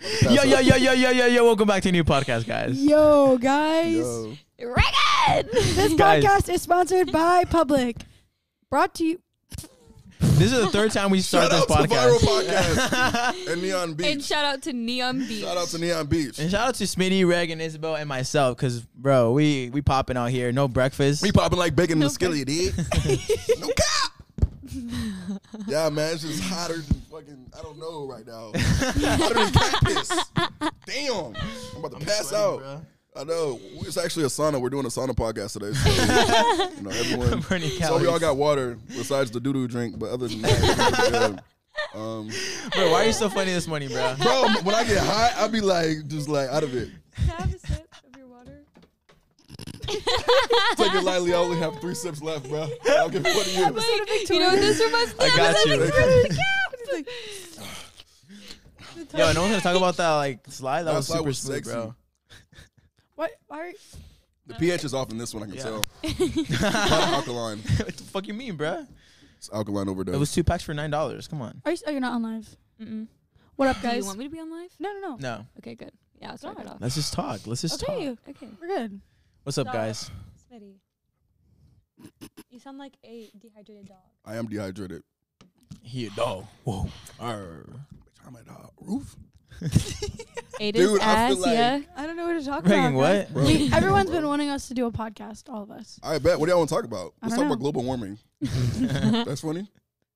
Yo. Welcome back to a new podcast, guys. Yo, guys. Yo. Reagan! This Guys. podcast is sponsored by Public. Brought to you. This is the third time we start this Shout out to Viral podcast. Podcast and Neon Beach. And shout out to Neon Beach. Shout out to Neon Beach. And shout out to Smitty, Reagan, Isabel, and myself, because, bro, we popping out here. No breakfast. We popping like bacon in No the skillet, dude. No cap. Yeah, man, it's just hotter than fucking, I don't know right now. Hotter than cat piss. Damn. I'm about to pass out. Bro. I know. It's actually a sauna. We're doing a sauna podcast today. So, you know, everyone. Burning So we all calories. got water besides the doo-doo drink, but other than that, Bro, why are you so funny this morning, bro? bro, when I get hot, I be like, just like out of it. Can I have a sip of your water? Take it lightly. I only have 3 sips left, bro. I'll give it one to you. Wait, you know what this reminds me I of? got you. Like, Yo, no one's gonna talk about that like slide. That That was slide super was smooth, sexy. bro. what? Why are you? The pH is off in this one, I can Yeah. tell. Not alkaline. What the fuck you mean, bro? It's alkaline overdose. It was 2 packs for $9. Come on. Are you? Oh, you're not on live. Mm-mm. What up, Do you guys? want me to be on live? No. No, Okay, good. Yeah, I'll start it off. let's just talk. Let's just Okay, talk. Okay. we're good. What's up, guys? Smitty. You sound like a dehydrated dog. I am dehydrated. Here, dog. Whoa. Arr. I'm at the roof. Ate Dude, his I ass, feel like- yeah. I don't know what to talk Reagan, about. what? Bro. Everyone's been wanting us to do a podcast. All of us. I bet. What do y'all want to talk about? I Let's don't talk know. about global warming. That's funny.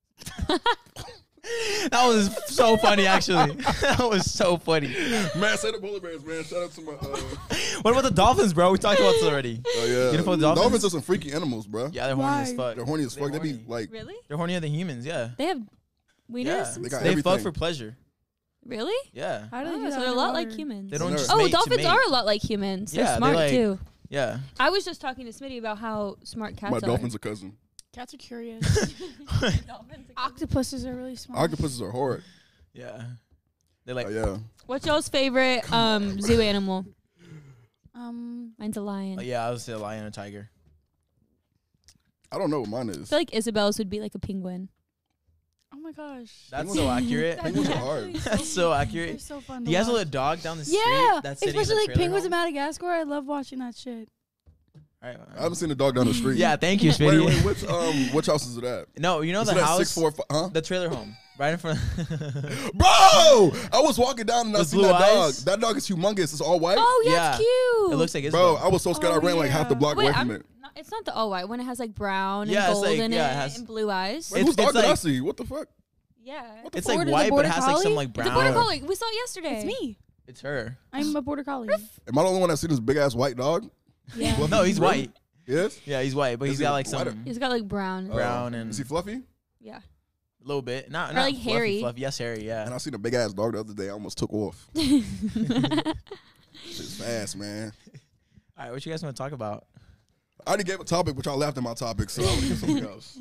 That was so funny, actually. That was so funny. Man, say the polar bears, man. Shout out to my. What about the dolphins, bro? We talked about this already. Oh yeah. Beautiful dolphins? Dolphins are some freaky animals, bro. Yeah, they're horny as Why? fuck. They're horny as fuck. They be horny. like. Really? They're hornier than humans, yeah. They have wieners? Yeah. and They got stuff? They fuck everything. for pleasure. Really? Yeah. How do they Oh, do so that they're a lot like underwater? humans. They don't No. just Oh, mate to dolphins mate. are a lot like humans. Yeah, They're they're smart like- too. Yeah. I was just talking to Smitty about how smart cats My are. dolphins are cousin. Cats are curious. Octopuses are really smart. Octopuses are hard. Yeah. They're like, Oh yeah. What's y'all's favorite zoo animal? Um, Mine's a lion. oh, yeah, I would say a lion or tiger. I don't know what mine I is. feel like Isabel's would be like a penguin. oh my gosh. That's so accurate. Penguins are hard. That's so They're accurate. so fun. Do you to guys know watch. the dog down the street? Yeah, that's sitting in the especially like trailer penguins in home? Madagascar. I love watching that shit. All right. I haven't seen a dog down the street. Yeah, thank you, Wait, Smitty. which house is it at? No, you know Is the it at house, 645? Huh? the trailer home, right in front. Bro, I was walking down and I With seen blue that dog. eyes? That dog is humongous. It's all white. Oh, yeah, Yeah. it's cute. It looks like Bro, Isabel. I was so scared. I Oh, ran like half the yeah. block Wait, away from it. it's not the all white one. It has like brown Yeah, and it's gold like- in yeah, it, it has- and blue eyes. Wait, It's- whose dog it's did I like- see? What the fuck? Yeah. It's Border- like the white, but border it has like some collie? like It's a brown. border collie. We saw it yesterday. It's me. It's her. I'm a border collie. Am I the only one that seen this big ass white dog? Yeah. Fluffy? No, he's Really? white. Yes. Yeah, he's white, but Is he's he got like whiter? some He's got like brown. brown and Is he fluffy? Yeah. a little bit. Not Or not like fluffy, hairy. Fluffy. Yes, hairy. And Yeah. I seen a big ass dog the other day. I almost took off. Shit's fast, man. All right, what you guys want to talk about? I already gave a topic, but y'all laughed at my topic, so I'm gonna get something else.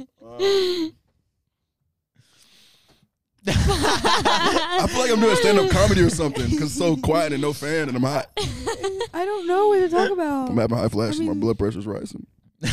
I feel like I'm doing stand-up comedy or something because it's so quiet and no fan, and I'm hot. I don't know what to talk about. I'm having high flashes. I mean- My blood pressure's rising.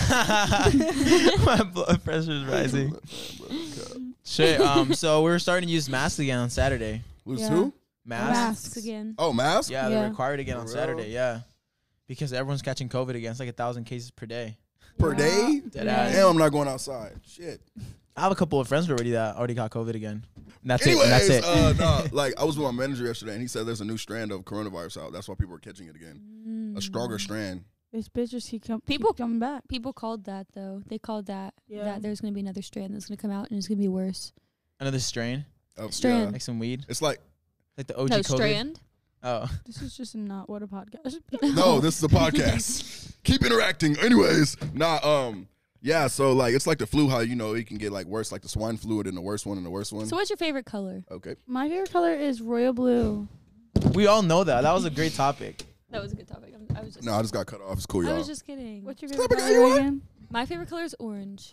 My blood pressure is rising. Shit. So we're starting to use masks again on Saturday. Who's Yeah. who? Masks. Masks again. Oh, mask? Yeah, they're Yeah. required again on For real? Saturday. Yeah, because everyone's catching COVID again. It's like 1,000 cases per day. Per day? Dead Yeah. ass. Damn, I'm not going outside. Shit. I have a couple of friends already that already got COVID again. And that's it. And that's Anyways, it. no, like I was with my manager yesterday, and he said there's a new strand of coronavirus out. That's why people are catching it again. A stronger strand. This bitch just keep People- coming back. People called that though. They called that Yeah. that there's gonna be another strand that's gonna come out and it's gonna be worse. Another strain, Of, Strand. like some weed, It's like, like the OG No COVID. strand. Oh, This is just not what a podcast. no, this is a podcast. Keep interacting. Anyways, yeah, so like it's like the flu, how you know it can get like worse, like the swine flu and the worst one and the worst one. So what's your favorite color? Okay. My favorite color is royal blue. we all know that. That was a great topic. That was a good topic. I was just. No, I just got cut off. It's cool, I y'all. was just kidding. What's your Stop favorite it, you color what? again? My favorite color is orange.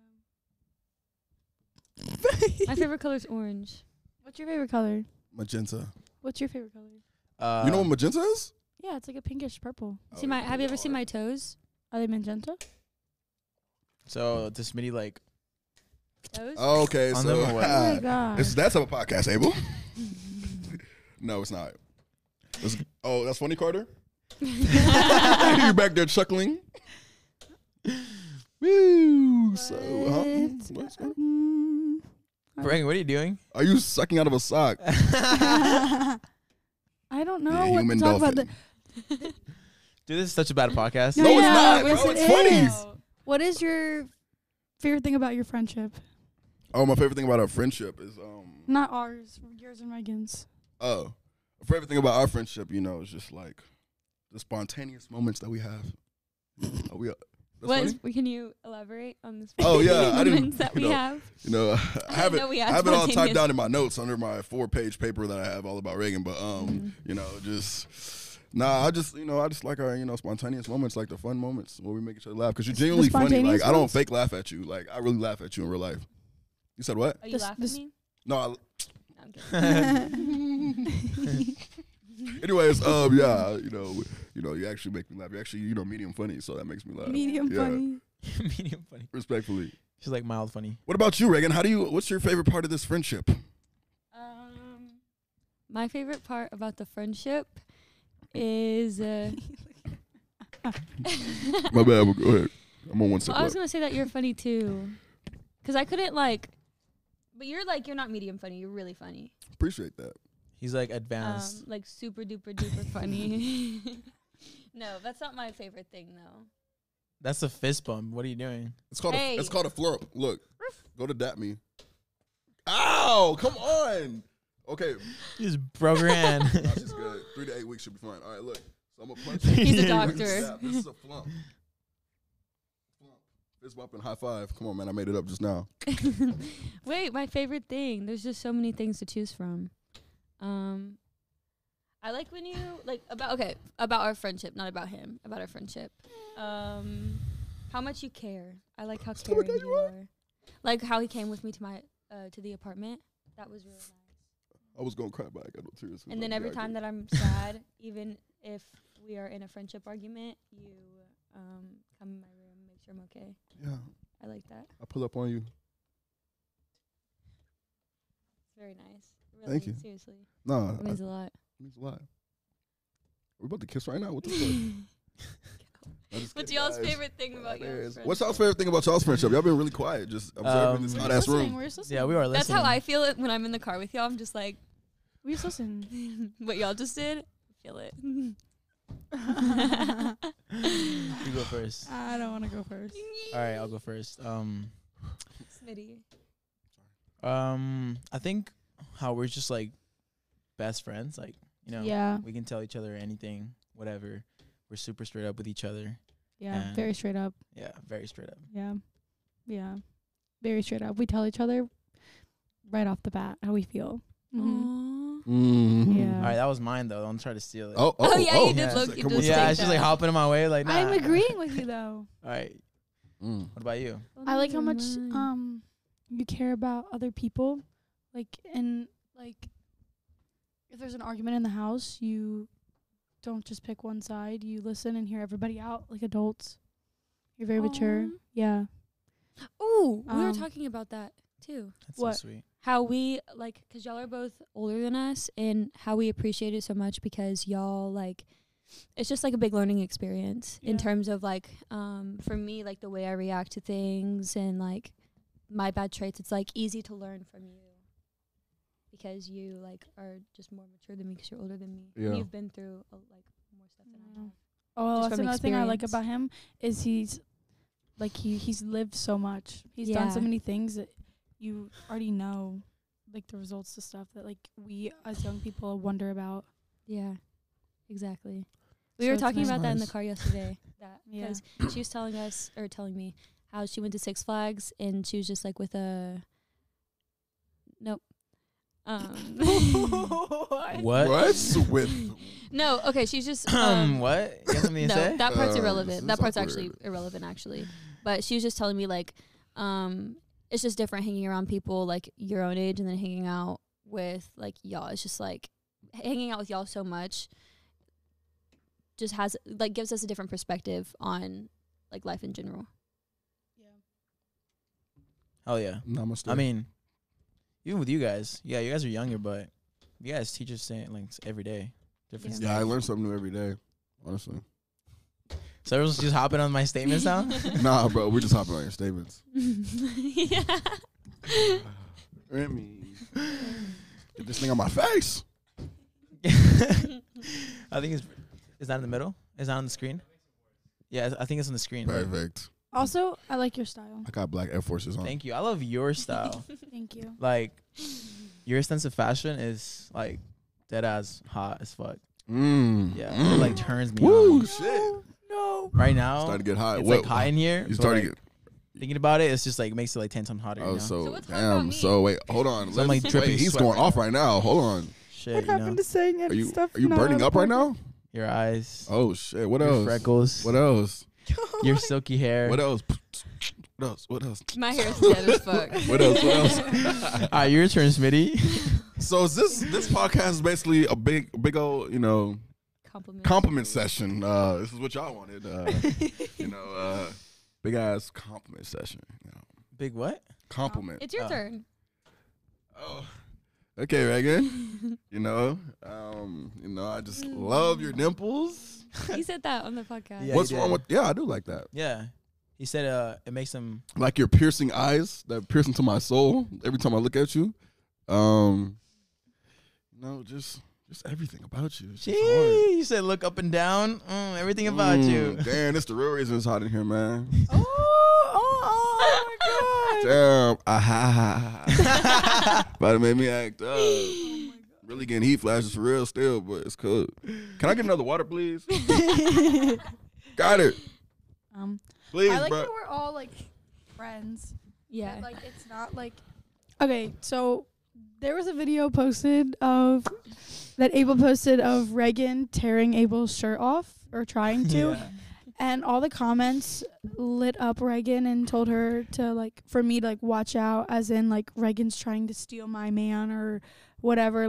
My favorite color is orange. What's your favorite color? Magenta. What's your favorite color? You know what magenta is? Yeah, it's like a pinkish purple. See my? Have you ever seen my toes? Are they magenta? So does Smitty like? Toes? Oh, okay, On so them or what? Oh my god. this is that type of podcast, Abel. No, it's not. Oh, that's funny, Carter. You back there chuckling. Woo! So, what's going on? Reagan, what are you doing? Are you sucking out of a sock? I don't know Yeah, what human to talk about. dolphin. Dude, this is such a bad podcast. No, it's not, yes, bro. it It's funny. is. What is your favorite thing about your friendship? Oh, my favorite thing about our friendship is Not ours, yours and Megan's. my favorite thing about our friendship, is just like the spontaneous moments that we have. That's funny? Can you elaborate on this? Oh, yeah, I didn't- moments that we have. I have it. know we I have have it all typed spontaneous- down in my notes under my 4-page paper that I have all about Reagan. But I just like our spontaneous moments, like the fun moments where we make each other laugh because you're genuinely funny. spontaneous Like I don't ones? fake laugh at you. Like I really laugh at you in real life. You said what? Are you This- laughing this- at me? No. No, I'm kidding. Anyways, you actually make me laugh. You're actually medium funny, so that makes me laugh. Medium Yeah. funny. Medium funny. Respectfully. She's like mild funny. What about you, Reagan? What's your favorite part of this friendship? My favorite part about the friendship is. My bad. Well, go ahead. I'm on one Well, second. I was gonna say that you're funny too, because I couldn't but you're not medium funny. You're really funny. Appreciate that. He's like advanced. Like super duper duper funny. No, that's not my favorite thing though. That's a fist bump. What are you doing? It's called Hey. it's called a flurp. Look, go to dap me. Ow! Come on. Okay, You just broke her hand. nah, she's good. 3 to 8 weeks should be fine. All right, look. So I'm gonna punch you. He's a Yeah. doctor. Snap. This is a flump. Fist bump and high five. Come on, man. I made it up just now. Wait, my favorite thing. There's just so many things to choose from. I like when you about our friendship, not about him, about our friendship. How much you care. I like how Slow caring down, you are. Like how he came with me to my to the apartment. That was really nice. I was gonna cry, but I got no tears. And then every time that I'm sad, even if we are in a friendship argument, you come in my room, make sure I'm okay. Yeah, I like that. I pull up on you. It's very nice. Really, Thank you. Seriously, Nah, it means a lot. it means a lot. We're about to kiss right now. What the fuck? I'm just What's kidding, y'all's guys. favorite thing about your friendship? What's y'all's favorite thing about y'all's friendship? Y'all been really quiet, just observing this We're hot ass room. We're just listening. Yeah, we are That's listening. how I feel it when I'm in the car with y'all. I'm just like, We're just listening. what y'all just did, feel it. You go first. I don't want to go first. All right, I'll go first. Smitty. I think how we're just like best friends. Like, Yeah. we can tell each other anything, whatever. We're super straight up with each other. Yeah. And- Very straight up. Yeah, very straight up. Yeah. Yeah. Very straight up. We tell each other right off the bat how we feel. Mhm. Mm-hmm. Yeah. All right, that was mine though. Don't try to steal it. Oh, Oh, yeah, you did yeah. look. You Come did on. yeah, take she's like that. hopping in my way. Like, nah. I'm agreeing with you though. All right, Mm. what about you? I like how much you care about other people. Like if there's an argument in the house, you don't just pick one side. You listen and hear everybody out like adults. You're very mature. Aw. Yeah. Ooh, we were Um, talking about that too. That's What? so sweet. How we because y'all are both older than us, and how we appreciate it so much because y'all it's just like a big learning experience in Yeah. terms of for me, like the way I react to things and like my bad traits. It's like easy to learn from you because you are just more mature than me because you're older than me. Yeah. And you've been through more stuff than I have. Oh, Just that's from another thing I like experience. about him is he's lived so much. He's done so Yeah. many things that you already know, like the results to stuff that we as young people wonder about. Yeah, exactly. We So were it's talking nice. about that in the Nice. car yesterday. Yeah. Because she was telling me how she went to Six Flags and she was just like with a nope. What? What's with? No, okay, she's just What? You got something to no, say? that part's this irrelevant. is That part's awkward. actually irrelevant actually. But she was just telling me it's just different hanging around people like your own age and then hanging out with y'all. It's just hanging out with y'all so much just has gives us a different perspective on life in general. Hell yeah. Namaste. I mean, even with you guys, yeah, you guys are younger, but you guys teach us saying every day. different. Yeah, I stuff. learn something new every day. Honestly. So everyone's just hopping on my statements now. Nah, bro, we're just hopping on your statements. Yeah. Remy, get this thing on my face. I think is that in the middle? Is that on the screen? Yeah, I think it's on the screen. Perfect. Also, I like your style. I got black Air Forces on. Thank you. I love your style. Thank you. Like, your sense of fashion is like dead ass hot as fuck. Yeah, it like turns me Woo, on. shit. No. Right now, Starting to get hot. it's What- like hot in here. You but, starting like, to get. thinking about it, it's just like makes it like 10 times hotter. Oh, you know? so, So what's hot about damn. me? So wait, hold on. So I'm, like, Let's- dripping wait, he's sweat going right off right now. Hold on. Shit, What you happened know? to saying any stuff? Are you not burning on up the right now? Your eyes, Oh shit. What your else? freckles, What else? podcast? your silky hair. What else? What else? What else? My hair is dead as fuck. What else? What else? All right, your turn, Smitty. So is this podcast is basically a big old, compliment session. This is what y'all wanted. Big ass compliment session. Big what? Compliment. It's your Oh. turn. Oh. Okay, Reagan. I just love your dimples. He said that on the podcast. Yeah, What's he wrong did. with? Yeah, I do like that. Yeah, he said it makes him. Like your piercing eyes that pierce into my soul every time I look at you. Just everything about you. It's just hard. Gee, you said look up and down. Everything about you. Damn, that's the real reason it's hot in here, man. Oh my god. Damn. But it made me act up. Really getting heat flashes for real still, but it's cool. Can I get another water, please? Got it. Please, I like bro. that we're all like friends. Yeah. Like it's not like okay. So there was a video posted of Abel posted of Reagan tearing Abel's shirt off or trying to, Yeah. and all the comments lit up Reagan and told her to for me to watch out, as in Reagan's trying to steal my man or whatever,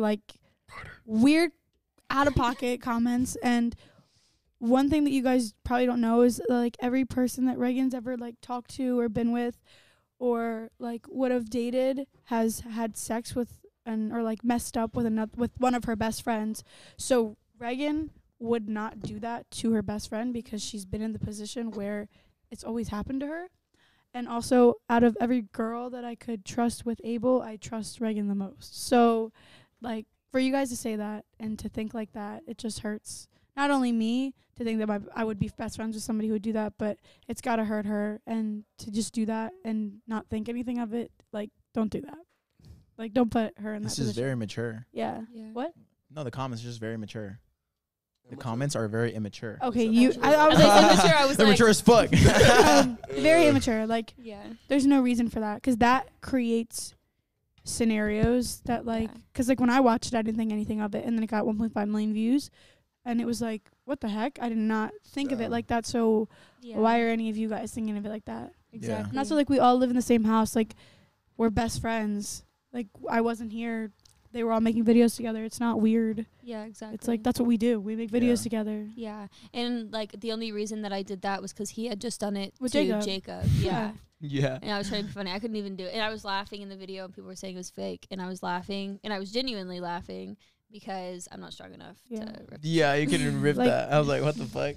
weird out of pocket comments. And one thing that you guys probably don't know is every person that Reagan's ever talked to or been with or would have dated has had sex with or messed up with one of her best friends. So Reagan would not do that to her best friend because she's been in the position where it's always happened to her. And also, out of every girl that I could trust with Abel, I trust Reagan the most. So for you guys to say that and to think like that, it just hurts. Not only me to think that I would be best friends with somebody who would do that, but it's got to hurt her. And to just do that and not think anything of it, don't do that. Don't put her in that This is position. very mature. Yeah. Yeah. What? No, the comments are just very mature. The comments are very immature. Okay, What's you. that? I was Immature, I was They're like, mature as fuck. very immature. yeah. There's no reason for that because that creates scenarios that Yeah. because when I watched it, I didn't think anything of it, and then it got 1.5 million views, and it was what the heck? I did not think of it Damn. like that. So Yeah. why are any of you guys thinking of it like that? Exactly. And that's we all live in the same house. We're best friends. I wasn't here. They were all making videos together. It's not weird. Yeah, exactly. It's that's what we do. We make videos Yeah. together. Yeah. And the only reason that I did that was because he had just done it With to Jacob. Yeah. Yeah. And I was trying to be funny. I couldn't even do it. And I was laughing in the video and people were saying it was fake. And I was laughing. And I was genuinely laughing because I'm not strong enough Yeah. to rip Yeah, you couldn't rip that. I was like, what the fuck?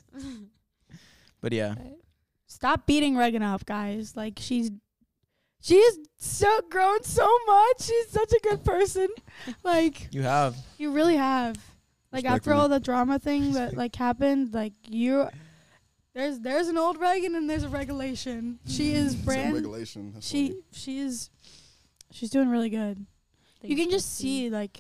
But yeah. Stop beating Reagan up, guys. She is so grown so much. She's such a good person. You have. You really have. After Respectfully. all the drama thing that happened, there's an old Reagan and there's a regulation. She is Some brand. regulation. That's funny. She's doing really good. You can just see the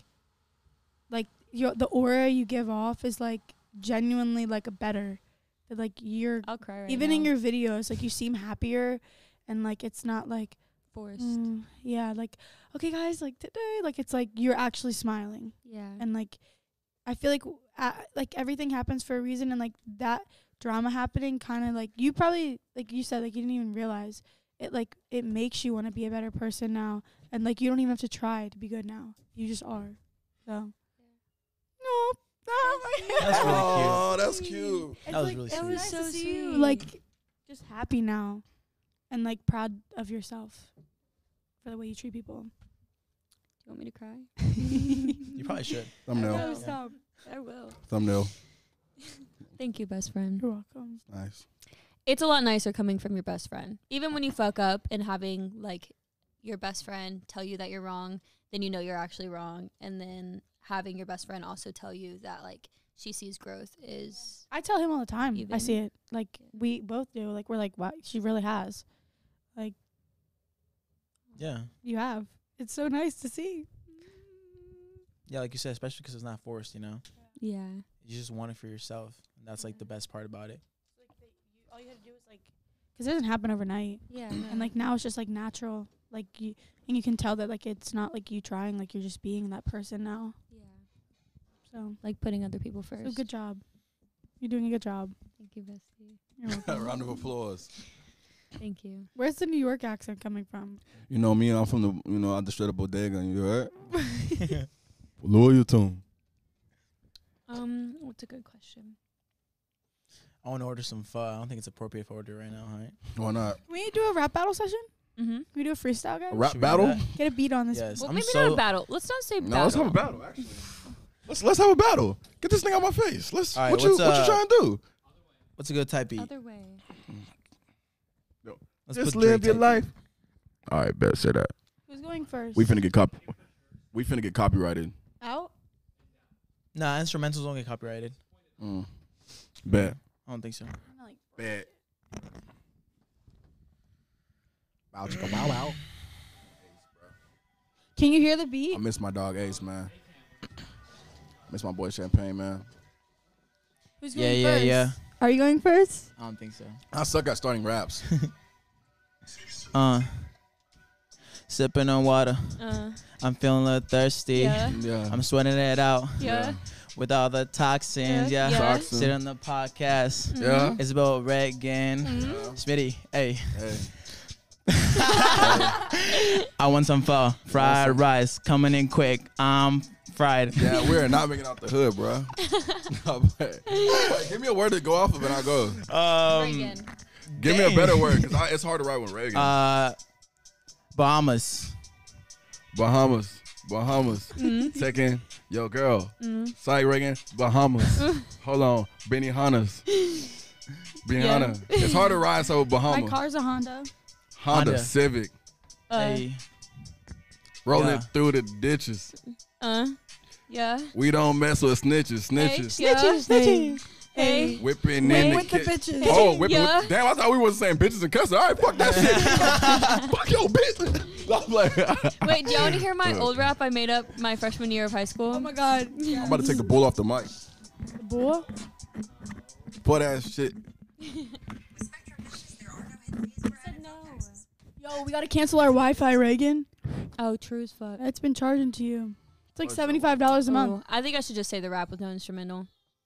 aura you give off is genuinely a better. That you're I'll cry right even now. in your videos you seem happier and it's not forced. yeah, okay guys, today it's you're actually smiling. Yeah. And I feel everything happens for a reason, and that drama happening kind of you probably you said you didn't even realize it. It makes you want to be a better person now, and you don't even have to try to be good now. You just are. So no. That's really cute. Oh, that's cute. It's That was really it's sweet. nice so to see you, sweet. just happy now, and proud of yourself for the way you treat people. Do you want me to cry? You probably should. Thumbnail. No, stop. I will. Thumbnail. Thank you, best friend. You're welcome. Nice. It's a lot nicer coming from your best friend. Even when you fuck up and having like your best friend tell you that you're wrong, then you know you're actually wrong. And then having your best friend also tell you that like she sees growth is I tell him all the time. I Even. see it. Like we both do. Like we're like, wow, she really has. Like Yeah. you have. It's so nice to see. Yeah, like you said, especially because it's not forced, you know? yeah. You just want it for yourself. And that's like the best part about it. All you had to do is like, because it doesn't happen overnight. Yeah. And like now it's just like natural. Like you, and you can tell that like it's not like you trying. Like you're just being that person now. yeah. So, Like putting other people first. so good job. You're doing a good job. Thank you, bestie. You're welcome. Round of applause. Thank you. Where's the New York accent coming from? You know me, I'm from the, out the straight up bodega, you heard? Lower your tone. What's a good question? I want to order some pho. I don't think it's appropriate for order right now, right? Why not? Can we do a rap battle session? Mm-hmm. Can we do a freestyle, guys? A rap Should we do battle? that? Get a beat on this. Yes. Well, I'm maybe so not a battle. Let's not say battle. No, let's have a battle, actually. Let's have a battle. Get this thing out my face. Let's. All right, what you trying to do? What's a good type beat? Other way. Let's Just put live Drake your type life. All right, bet. Say that. Who's going first? We finna get copyrighted. out. beat. Nah, instrumentals don't get copyrighted. Bet. I don't think so. Bet. Bow chicka bow wow. Can you hear the beat? I miss my dog Ace, man. Miss my boy Champagne, man. Who's Yeah, going yeah, first? yeah. Are you going first? I don't think so. I suck at starting raps. Sipping on water. Uh, I'm feeling a little thirsty. yeah. Yeah. I'm sweating it out Yeah. with all the toxins. Yeah. Yeah. Toxin. Sit on the podcast. Yeah. It's about Reagan. Mhm. Smitty, hey. Hey. I want some pho. Fried rice coming in quick. I'm fried. Yeah, we're not making out the hood, bro. No, but- Wait, give me a word to go off of and I'll go. Reagan. Give me a Dang. better word, because it's hard to write with Reagan. Bahamas. Bahamas. Mm-hmm. Second, yo, girl. Sorry, Reagan. Bahamas. Hold on. Benihana's. Benihana. It's hard to ride, so My Bahamas. car's a Honda. Honda Honda. Civic. Hey. Rolling Yeah. through the ditches. Yeah. We don't mess with snitches. Snitches. Hey, yeah. Snitches. Hey. Whipping Wait, in the with the kit. bitches. Oh, whipping Yeah. with, damn, I thought we wasn't saying bitches and cussing. All right, fuck that shit. Fuck your bitch. I'm like, Wait, do y'all want to hear my old rap I made up my freshman year of high school? Oh my God. I'm about to take the bull off the mic. Boy. Butt ass shit. Yo, we gotta cancel our Wi-Fi, Reagan. Oh, true as fuck. It's been charging to you. It's like Oh, $75 a month. Oh, I think I should just say the rap with no instrumental.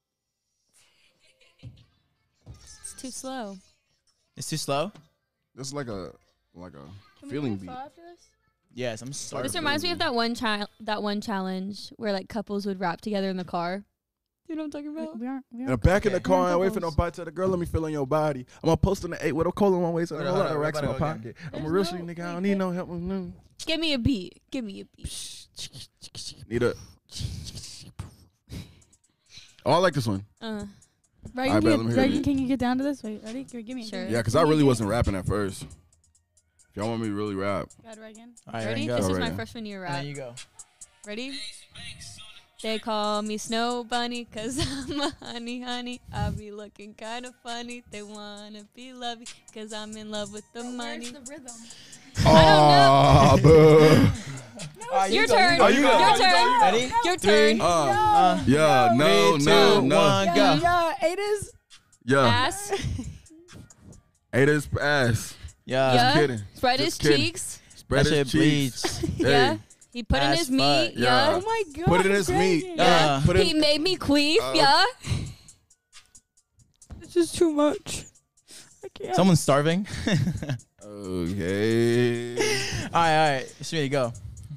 It's too slow. It's too slow? This is like a feeling beat. Yes, I'm sorry. This reminds me of that one challenge where like couples would rap together in the car. You know what I'm talking about? We aren't. And I'm back in the Okay. car and wait for no Couples. bite to the girl. Let me feel on your body. I'm gonna post on the 8 with a cola on my waist and a Hold whole on, lot of hold racks on, in my hold on. pocket. I'm a There's real no, shit nigga. I like, don't need no help. No. Give me a beat. Give me a beat. Need a. Oh, I like this one. Reagan, Alright, bet, let me hear Reagan, it. can you get down to this? Wait, ready? Give me. Sure. Yeah, because I really wasn't rapping at first. If y'all want me to really rap. God, Reagan. All right, Ready? go. This is Alright. my freshman year And rap. then you go. Ready? They call me Snow Bunny 'cause I'm a honey. I be looking kind of funny. They want to be lovey 'cause I'm in love with the money. the rhythm? Oh, Your turn. Oh, you go. Your turn. Ready? Your Three. turn. yeah, no, Three, no, two, no. one, go. Yeah, it is. Yeah, Ass. ate his ass. Yeah. Yeah. kidding. Spread his Just kidding. cheeks. Spread That his shit cheeks. bleeds. Yeah. Hey, He put in Ass his meat. fuck. Yeah. Oh my God. put it in his meat. Reagan. Yeah. Put He it. made me queef. Yeah. This is too much. I can't. Someone's starving. Okay. All right. Smitty, go.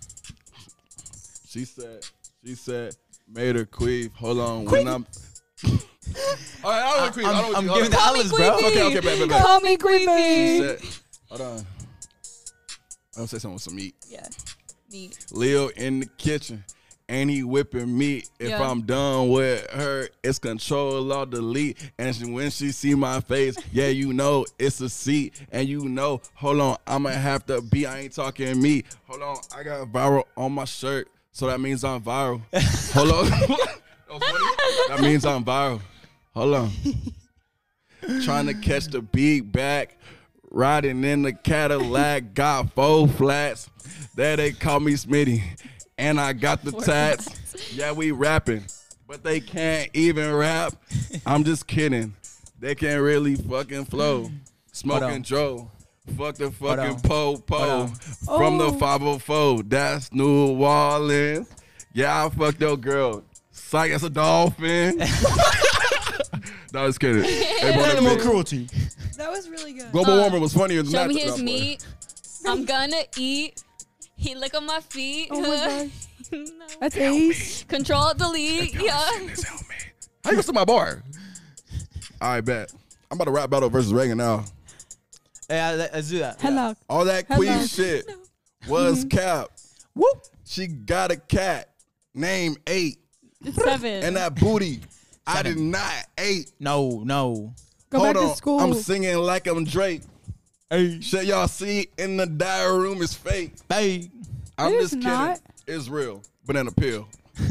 She said, made her queef. Hold on, when I'm. All right, I don't want queef. I don't I'm want giving the olives, bro. Okay, bet. Call me She Queefy. said, hold on. I'm gonna say something with some meat. Yeah. Meat. Leo in the kitchen. and he whipping me. If Yeah. I'm done with her, it's control or delete. And when she see my face, yeah, you know it's a seat. And you know, hold on, I'ma have to be. I ain't talking me. Hold on, I got viral on my shirt, so that means I'm viral. Hold on, that means I'm viral. Hold on, trying to catch the beat back. Riding in the Cadillac, got 4 flats. There they call me Smitty. And I got the tats. Yeah, we rapping. But they can't even rap. I'm just kidding. They can't really fucking flow. Smoking Joe. Fuck the fucking po-po. From the 504. That's New Orleans. Yeah, I fucked your girl. Psych, that's a dolphin. No, just kidding. Animal cruelty. That was really good. Global warming was funnier than Show that. me his meat. I'm gonna eat. He lick on my feet. Oh my gosh. No. That's Ace. Control delete. Yeah. How you go to my bar? I bet. I'm about to rap battle versus Reagan now. Hey, let's do that. Headlock. All that Hello. queen shit was cap. Whoop. She got a cat named 8. It's 7. And that booty, I did not 8. No. Go Hold back on. to school. I'm singing like I'm Drake. Hey, Shit y'all see in the diary room is fake. hey. I'm It just is kidding. not. It's real. Banana peel.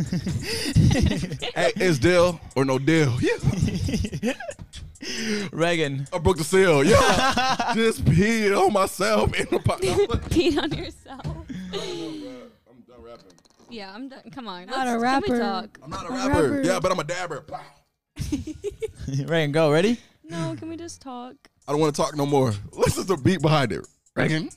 Hey, it's deal or no deal. Yeah. Reagan. I broke the seal. Yeah. Just peed on myself in the pot. Peed on yourself. I'm done rapping. Yeah, I'm done. Come on. Not a Can we rapper. talk? I'm not a A rapper. rapper. Yeah, but I'm a dabber. Blah. Reagan, go. Ready? No, can we just talk? I don't want to talk no more. Listen to the beat behind it. Reagan.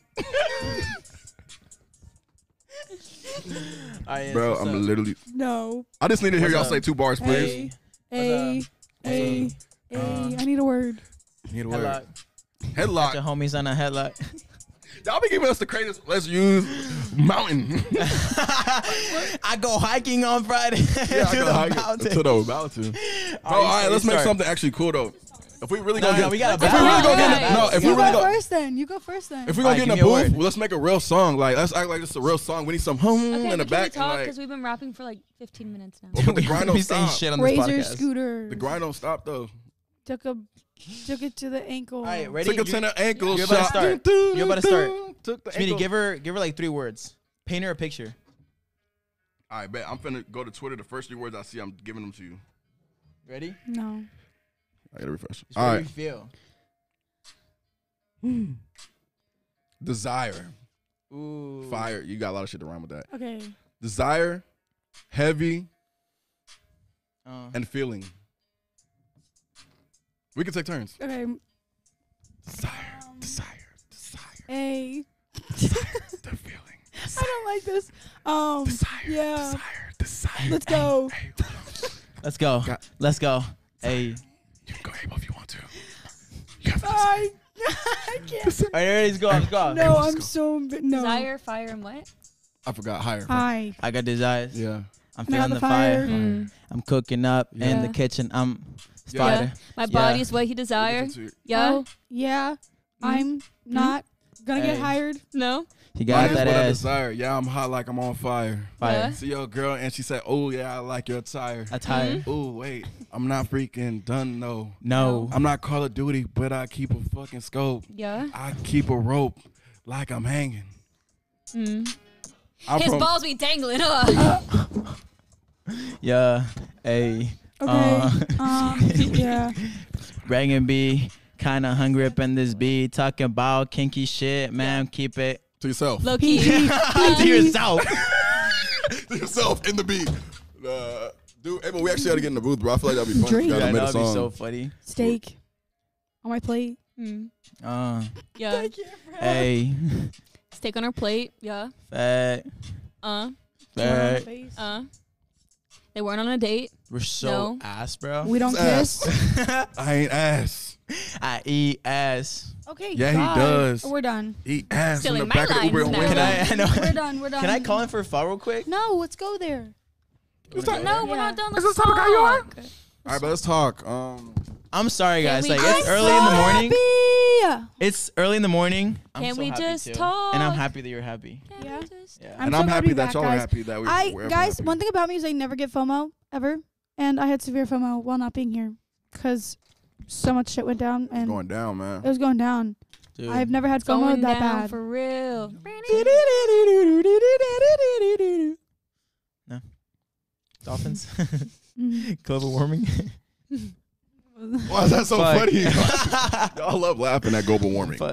All right, Bro, what's I'm up? literally. No. I just need to hear What's y'all up? say 2 bars, please. A. A. I need a word. Need a Headlock. word. Your Headlock. homies on a headlock. Y'all be giving us the craziest. Let's use mountain. I go hiking on Friday Yeah, I to go the hike mountain. to the mountain. All right, let's make something actually cool though. If we really No, gonna no, get, we gotta if we really battle. gonna get, Alright. no, if we You really go go, first then. You go first then. if we gonna Alright, get in give the me a booth, word. let's make a real song. Like let's act like it's a real song. We need some hum Okay, in the but can we back. talk? And Because like, we've been rapping for like 15 minutes now. but the grind don't be saying stop. shit on this Razor podcast. scooter. The grind don't stop though. Took it to the ankle. All right, ready? Took it to the ankle you're about to shot. start. You're about to start. Took the Smitty, ankle. give her like 3 words. Paint her a picture. All right, bet. I'm finna go to Twitter. The first 3 words I see, I'm giving them to you. Ready? No. I gotta refresh. Just All what right. do you feel? Desire. Ooh. Fire. You got a lot of shit to rhyme with that. Okay. Desire, heavy, and feeling. We can take turns. Okay. Desire, desire, desire, A. the feeling. I don't like this. Desire, Yeah. desire. Let's go. Hey, Let's go. Got- Let's go. Hey. you can go Abel if you want to. You have to I can't. All right, ready? Let's go. Let's go. No, let's I'm go. so no. Desire, fire, and what? I forgot. Higher. Hi. I got desires. Yeah. I'm Now feeling the the fire. fire. Mm. I'm cooking up in Yeah. the kitchen. I'm Yeah. spider. My Yeah. body is what he desire. Yeah. Oh, yeah. I'm not gonna get Hey. hired. No. He Got got that what I ass. desire. Yeah, I'm hot like I'm on fire. Fire. Yeah. See your girl and she said, "Oh yeah, I like your attire." Attire. Oh wait, I'm not freaking done no. No. I'm not Call of Duty, but I keep a fucking scope. Yeah. I keep a rope like I'm hanging. Mm. I'm His from, balls be dangling. Huh? Yeah. Hey. Okay. Yeah. Reagan B. Kinda hungry up in this beat. Talking about kinky shit, man. Keep it to yourself. Low key. to yourself. To yourself in the beat. Dude, hey, but we actually had to get in the booth, bro. I feel like that'd be fun. Drake. You gotta Yeah, make a that'd be song. so funny. Steak on my plate. Mm. Yeah. Yeah. Hey. Steak on our plate. Yeah. Fat. Uh. Fat. They weren't on a date. We're so No. ass, bro. We don't Ass. kiss. I ain't ass. I eat ass. Okay. Yeah, he God. does. We're done. Eat ass Stealing in the my back of the Uber lines and now. Can Wednesday. I know. We're done. We're done. Can I call in for a file real quick? No, let's go there. No, we're not done. Let's this the type of guy you are? talk. All right, but let's talk. I'm sorry, Can guys. we Like just it's early in the morning. It's early in the morning. I'm Can so we happy just too. talk? And I'm happy that you're happy. Can Yeah. we just Yeah. I'm And so I'm glad to happy be that back, y'all are guys. happy that we're Guys, happy. one thing about me is I never get FOMO ever, and I had severe FOMO while not being here because so much shit went down, It's and going down, man. it was going down. Dude. I've never had FOMO going that down bad. for real. Dolphins. Mhm. Global warming. Why is that so Fuck. funny? Y'all love laughing at global warming. Fuck.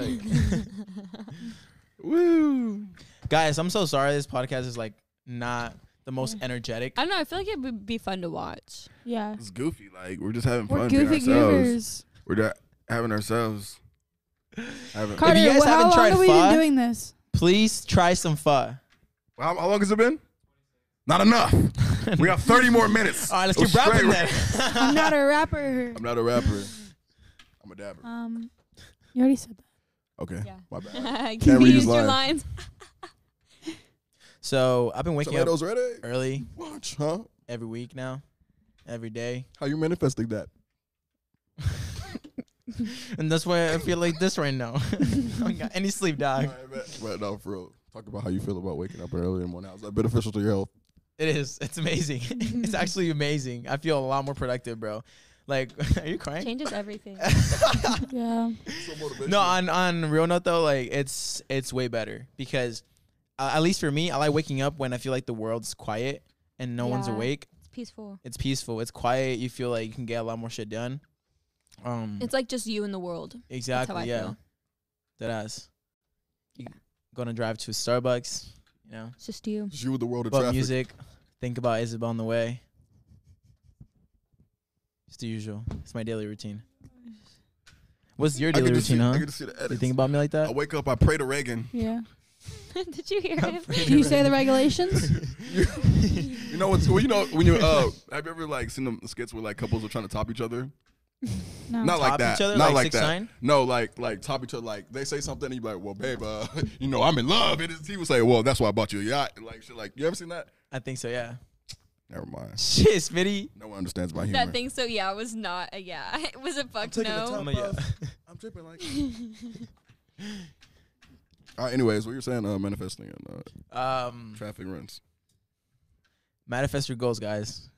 Woo. Guys, I'm so sorry. This podcast is like not the most energetic. I don't know. I feel like it would be fun to watch. Yeah, It's goofy. Like, we're just having fun. we're being goofy ourselves. goofers. We're just having ourselves. Having, Carter, you guys how haven't long tried have we pho, been doing this? Please try some pho. how long has it been? Not enough. We have 30 more minutes. All right, let's We're keep rapping straight. then. I'm not a rapper. I'm not a rapper. I'm a dabber. You already said that. Okay. Yeah. My bad. Can Can't you read use his your lines. lines? So I've been waking up Tomatoes ready? early Watch, huh? every week now, every day, How you manifesting that? and that's why I feel like this right now. I don't got any sleep, dog. But no, for real. Talk about how you feel about waking up early in the morning. How's that beneficial to your health? It is. It's amazing. It's actually amazing. I feel a lot more productive, bro. Like, are you crying? Changes everything. Yeah. No, on real note though, like it's way better because at least for me, I like waking up when I feel like the world's quiet and no one's Yeah. awake. It's peaceful. It's peaceful. It's quiet. You feel like you can get a lot more shit done. It's like just you in the world. Exactly. I Yeah. feel. Deadass. You gonna drive to Starbucks, you know, It's just you. Just you with the world of put traffic. music, think about Isabel on the way. It's the usual. It's my daily routine. What's your I daily get to see- routine, I huh? get to see the edits. You think about me like I that? wake up, I pray to Reagan. Yeah. Did you hear him? Do you say the regulations? You know what's well, you know when you have you ever like seen the skits where like couples are trying to top each other? No. Not like Top that. each other, Not like like 6ix9ine? that. No, like top each other. Like they say something and you be like, well, babe, you know I'm in love. And he would say, well, that's why I bought you a yacht. And like shit. Like you ever seen that? I think so. Yeah. Never mind. Shit, Smitty. No one understands my humor. That thing, so yeah, was not a yeah. It was a fuck taking the no. top I'm a yeah. off. I'm tripping like. All right. Anyways, what you're saying? Manifesting and traffic runs. Manifest your goals, guys.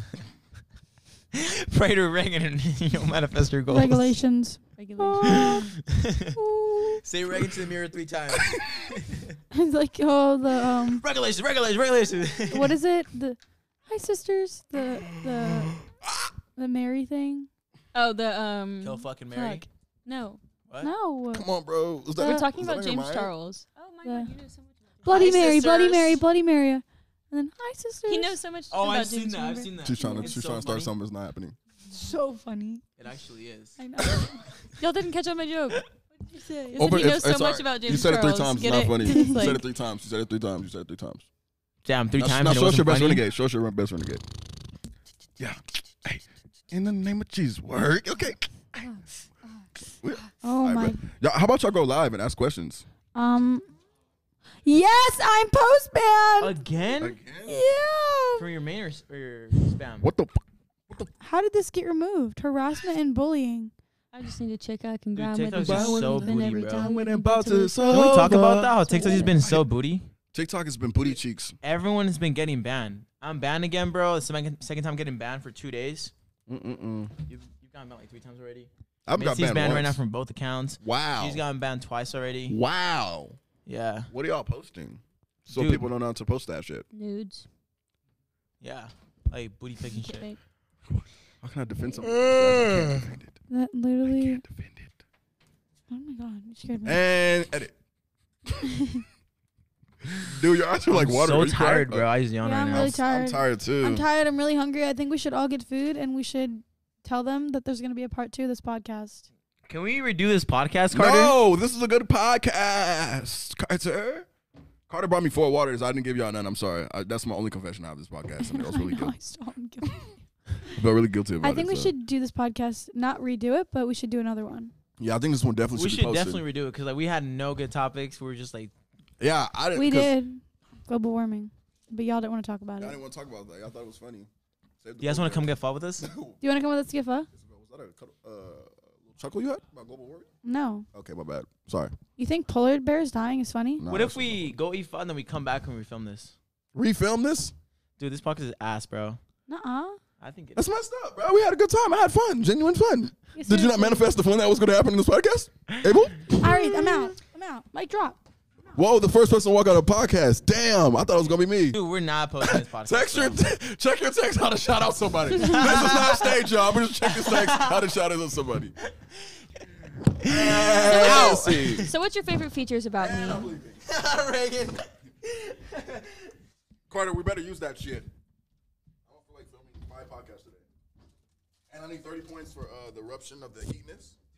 Pray to Reagan and you'll manifest your goals. Regulations. Regulation. Say Reagan to the mirror 3 times. It's like, oh, the Regulations, regulations, regulations. what is it? The hi sisters. The Mary thing. Oh, the Kill fucking Mary. fuck. No. What? No. Come on, bro. Was that, We're Uh, talking was that about on your James mind? Charles. Oh my Yeah. god, you know so much about Bloody Hi, Mary. Bloody sisters. Mary. Bloody Mary. And then hi sisters. He knows so much Oh, about I've seen James that. I've remember? seen that. She's trying It's to so start funny. something that's not happening. So funny. It actually is. I know. Y'all didn't catch on my joke. What did you say? Oh, but he knows so much about James You said it 3 Charles. times. It's Get not it? funny. It's You said like- it 3 times. You said it 3 times. You said it 3 times. Damn, 3 times. Now and it show us your wasn't best funny? renegade. Show us your best renegade. Yeah. Hey, in the name of Jesus, word. Okay. Oh All right, my. bro. Y'all, how about y'all go live and ask questions? Yes, I'm postman. Again? Yeah. From your main or your spam? What the? How did this get removed? Harassment and bullying. I just need to check out and Dude, grab with TikTok's the just so even booty, every bro. time When we about get to it. solve Can we talk about up. that? How TikTok has been so booty? TikTok has been booty cheeks. Everyone has been getting banned. I'm banned again, bro. It's the second time getting banned for 2 days. You've gotten banned like 3 times already. I've got Mitzi's banned right now once. from both accounts. Wow. She's gotten banned twice already. Wow. Yeah. What are y'all posting? So Dude. people don't know how to post that shit. Nudes. Yeah. Like booty picking shit. Like, How can I defend something? I can't defend it. That I literally. can't defend it. Oh my god, you scared me. And edit. Dude, you're actually like I'm water. so Are you tired, crying? bro. I just yawn Yeah, right I'm now. really I'm tired. tired too. I'm tired. I'm really hungry. I think we should all get food and we should tell them that there's going to be a part 2 of this podcast. Can we redo this podcast, Carter? No, this is a good podcast. Carter brought me 4 waters. I didn't give y'all none. I'm sorry. That's my only confession out of this podcast. And I was really No, guilty. I still am guilty. I felt really guilty about it. I think we so. should do this podcast, not redo it, but we should do another one. Yeah, I think this one definitely We should should be posted. definitely redo it because like we had no good topics. We were just like, Yeah, I didn't. We 'cause did global warming, but y'all didn't want to talk about I it. didn't want to talk about that. I thought it was funny. you guys want to come get fun with us? Do you want to come with us to get pho? Was that a little chuckle you had about global warming? No. Okay, my bad. Sorry. You think polar bears dying is funny? No, What if that's we go eat fun, then we come back and we film this? refilm this? Dude, this podcast is ass, bro. Nuh-uh. I think That's messed up, bro. We had a good time. I had fun, genuine fun. Yes, Did you not seriously. manifest the fun that was going to happen in this podcast? Abel? All right, I'm out. Mic drop. Whoa, the first person to walk out of the podcast. Damn, I thought it was going to be me. Dude, we're not posting this podcast. Text your, bro. check your text how to shout out somebody. This is not stage, y'all. We're just check this text how to shout out somebody. Let's see. So what's your favorite features about me? Reagan. Carter, we better use that shit. I don't feel like filming my podcast today. And I need 30 points for the eruption of the heatness.